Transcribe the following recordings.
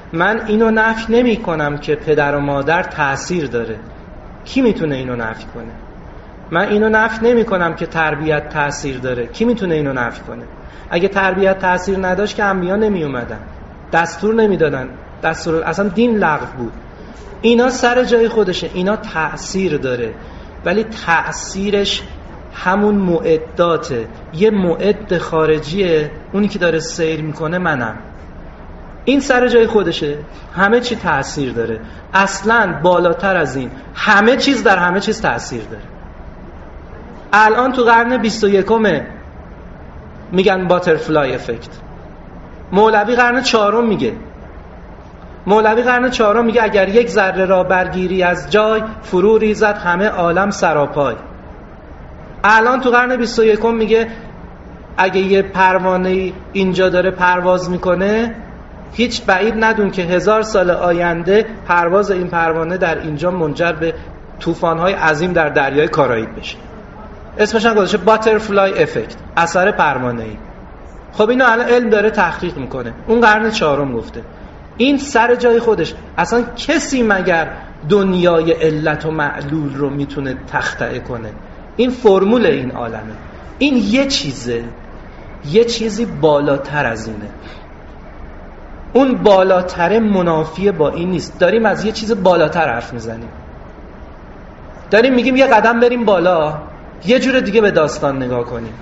من اینو نفی نمی کنم که پدر و مادر تأثیر داره. کی میتونه اینو نفی کنه؟ من اینو نفی نمی کنم که تربیت تأثیر داره. کی میتونه اینو نفی کنه؟ اگه تربیت تأثیر نداشت که انبیا نمی اومدن، دستور نمیدادن، دستور اصلا دین لغو بود. اینا سر جای خودشه، اینا تأثیر داره، ولی تأثیرش همون معداته. یه معد خارجیه، اونی که داره سیر میکنه منم. این سر جای خودشه، همه چی تأثیر داره. اصلاً بالاتر از این همه چیز در همه چیز تأثیر داره. الان تو قرن 21 میگن باترفلای افکت. مولوی قرن 4 میگه. مولوی قرن 4 میگه اگر یک ذره را برگیری از جای، فرو ریزد همه عالم سراپای. الان تو قرن 21 میگه اگه یه پروانه اینجا داره پرواز میکنه، هیچ بعید ندون که 1000 سال آینده پرواز این پروانه در اینجا منجر به طوفان‌های عظیم در دریای کارائیب بشه. اسمش هم گذاشته باترفلای افکت، اثر پروانه‌ای. خب اینو الان علم داره تحقیق میکنه. اون قرن 4 گفته. این سر جای خودش. اصلا کسی مگر دنیای علت و معلول رو میتونه تخطئه کنه؟ این فرمول این عالمه. این یه چیزه، یه چیزی بالاتر از اینه. اون بالاتر منافی با این نیست. داریم از یه چیز بالاتر حرف میزنیم. داریم میگیم یه قدم بریم بالا، یه جور دیگه به داستان نگاه کنیم.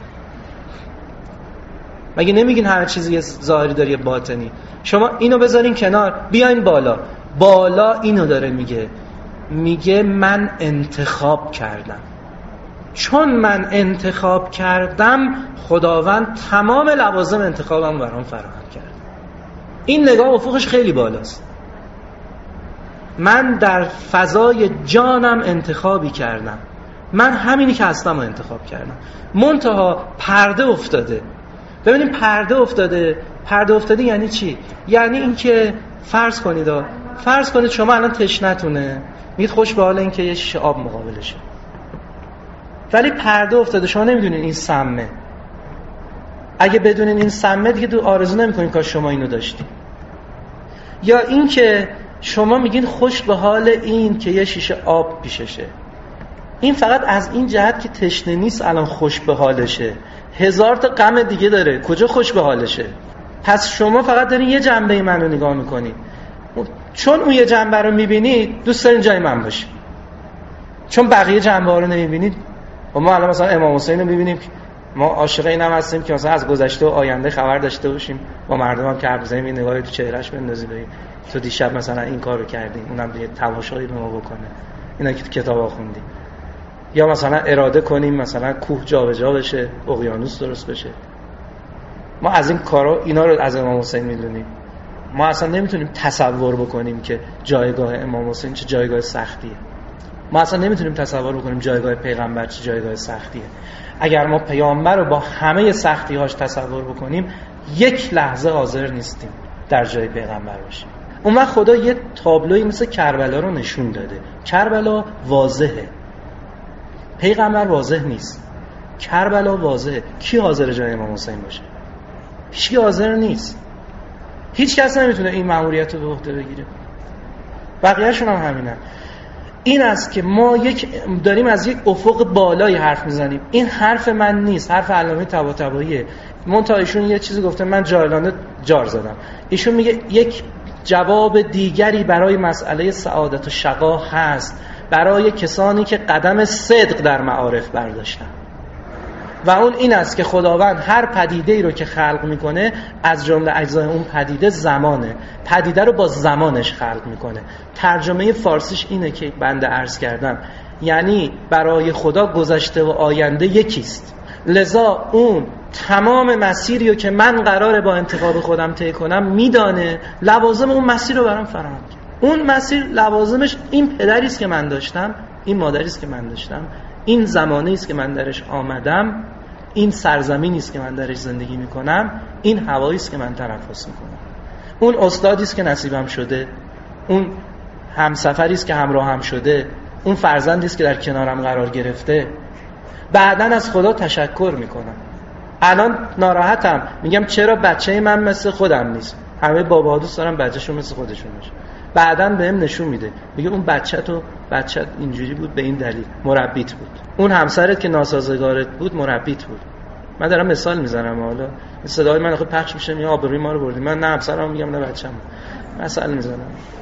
مگه نمیگین همه چیزی یه ظاهری داره یه باطنی؟ شما اینو بذارین کنار، بیاین بالا. بالا اینو داره میگه من انتخاب کردم. چون من انتخاب کردم، خداوند تمام لوازم انتخابم برام فراهم کرد. این نگاه افقش خیلی بالاست. من در فضای جانم انتخابی کردم. من همینی که هستم رو انتخاب کردم. منتها پرده افتاده. ببینیم پرده افتاده یعنی چی؟ یعنی این که فرض کنید شما الان تشنتونه، میگید خوش به حال این که یه شیشه آب مقابلشه، ولی پرده افتاده، شما نمیدونین این سمه. اگه بدونین این سمه دیگه دو آرزو نمیکنین کاش شما اینو داشتین. یا این که شما میگین خوش به حال این که یه شیشه آب پیششه. این فقط از این جهت که تشنه نیست الان خوش به حالشه. 1000 تا غم دیگه داره، کجا خوش به حالشه؟ پس شما فقط دارین یه جنبه منو نگاه میکنید. چون اون یه جنبه رو میبینید دوست دارین جای من باشید. چون بقیه جنبه ها رو نمیبینید. و ما الان مثلا امام حسین رو میبینیم، ما عاشق اینم هستیم که مثلا از گذشته و آینده خبر داشته باشیم، با مردم هم که حرف بزنیم این نگاهی تو چهرهش بندازیم، تو دیشب مثلا این کارو کردی، اونم یه تماشایی به ما بکنه، اینا که تو کتابا خوندیم. یا مثلا اراده کنیم مثلا کوه جابجا بشه، اقیانوس درست بشه. ما از این کارا اینا رو از امام حسین میدونیم. ما اصلا نمیتونیم تصور بکنیم که جایگاه امام حسین چه جایگاه سختیه. ما اصلا نمیتونیم تصور بکنیم جایگاه پیغمبر چه جایگاه سختیه. اگر ما پیامبر رو با همه سختی‌هاش تصور بکنیم، یک لحظه حاضر نیستیم در جای پیغمبر باشیم. اون وقت خدا یه تابلوی مثل کربلا رو نشون داده. کربلا واضحه، پیغمبر واضح نیست. کربلا واضحه. کی حاضر جای امام حسین باشه؟ هیچ کی حاضر نیست. هیچ کس نمیتونه این مأموریت رو به عهده بگیره. بقیه‌شون هم همینن. این است که ما داریم از یک افق بالایی حرف میزنیم. این حرف من نیست، حرف علامه طباطباییه. منتها ایشون یه چیزی گفته، من جاهلانه جار زدم. ایشون میگه یک جواب دیگری برای مسئله سعادت و شقا هست، برای کسانی که قدم صدق در معارف برداشتن. و اون این است که خداوند هر پدیده‌ای رو که خلق میکنه، از جمله اجزای اون پدیده زمانه. پدیده رو با زمانش خلق میکنه. ترجمه فارسیش اینه که بنده عرض کردم، یعنی برای خدا گذشته و آینده یکیست. لذا اون تمام مسیری رو که من قراره با انتخاب خودم طی کنم میدانه، لوازم اون مسیر رو برام فراهم کرد. اون مسیر لوازمش این پدری است که من داشتم، این مادری است که من داشتم، این زمانی است که من درش آمدم، این سرزمینی است که من درش زندگی میکنم، این هوایی است که من تنفس میکنم، اون استادی است که نصیبم شده، اون همسفری است که همراهم شده، اون فرزندی است که در کنارم قرار گرفته. بعداً از خدا تشکر میکنم. الان ناراحتم، میگم چرا بچه من مثل خودم نیست. همه باباها دوست دارن بچه‌شون مثل خودشون باشه. بعداً بهم نشون میده، میگه اون بچت اینجوری بود به این دلیل، مربیت بود. اون همسرت که ناسازگارت بود مربیت بود. من دارم مثال میزنم، حالا صدای من خود پخش میشه، میگه آبروی ما رو بردی. من نه همسرم میگم نه بچه‌م، مثال میزنم.